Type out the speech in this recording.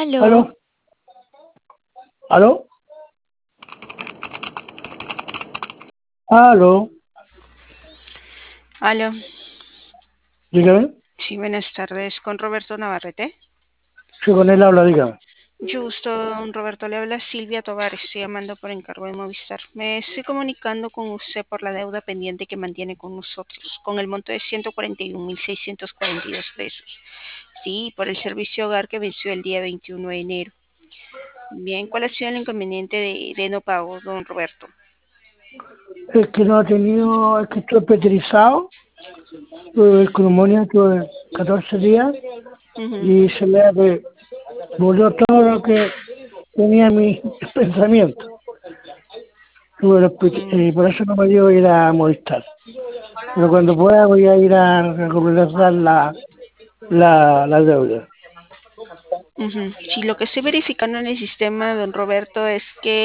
¿Aló? Aló, ¿Aló? ¿Aló? aló. Dígame. Sí, buenas tardes. Con Roberto Navarrete. Sí, con él habla, dígame. Mucho gusto, don Roberto. Le habla Silvia Tovar. Estoy llamando por encargo de Movistar. Me estoy comunicando con usted por la deuda pendiente que mantiene con nosotros, con el monto de 141.642 pesos. Sí, por el servicio hogar que venció el día 21 de enero. Bien, ¿cuál ha sido el inconveniente de no pago, don Roberto? Es que no ha tenido, es que estoy petrizado, con neumonía, tuve 14 días Ujú. y se me volvió todo lo que tenía en mi pensamiento. Mm, Y por eso no me dio ir a Movistar. Pero cuando pueda voy a ir a regularizar la deuda. ujú. Sí, lo que estoy verificando en el sistema, don Roberto, es que